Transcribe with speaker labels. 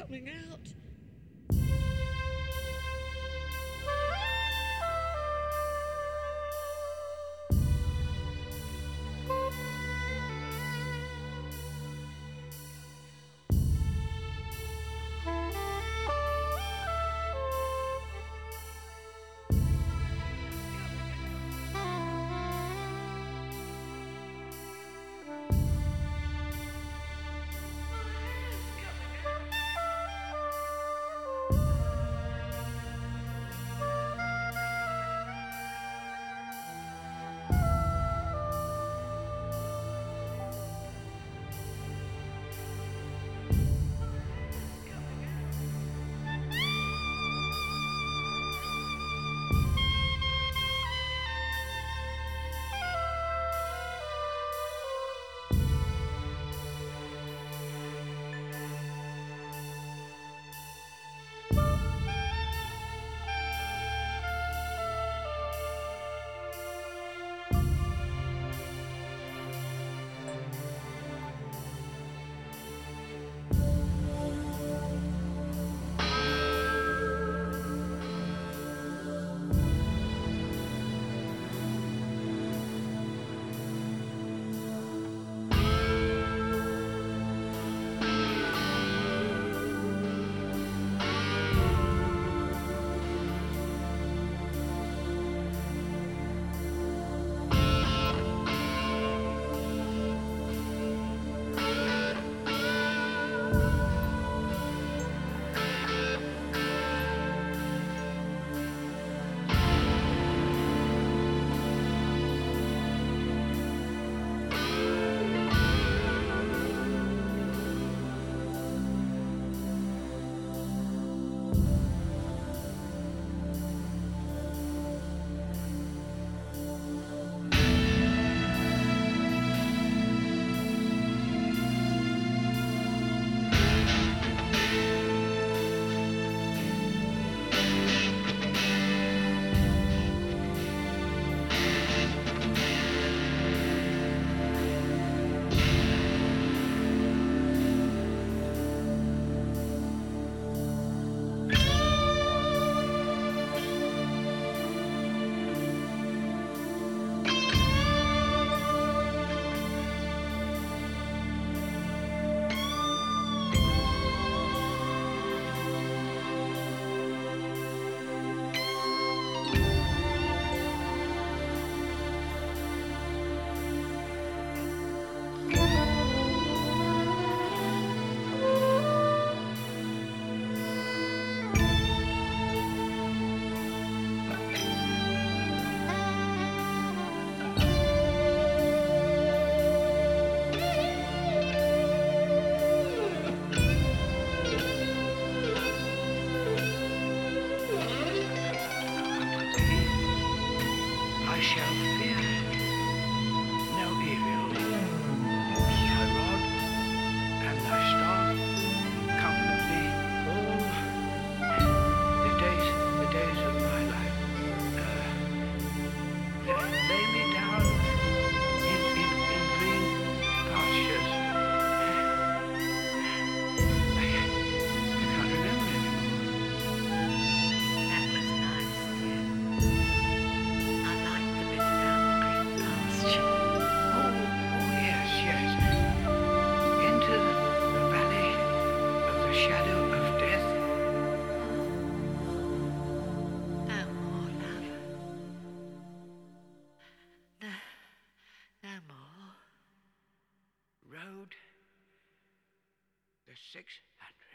Speaker 1: coming out.
Speaker 2: I shall fear no evil. Thy rod and thy staff comfort me all the days of my life. Lay me down in green pastures. I can't remember anymore.
Speaker 1: That was nice, dear. I liked the bit about the green pasture.
Speaker 2: Oh, yes, yes. Into the valley of the shadow of death.
Speaker 1: No more, love. No, no more.
Speaker 2: Road the 600.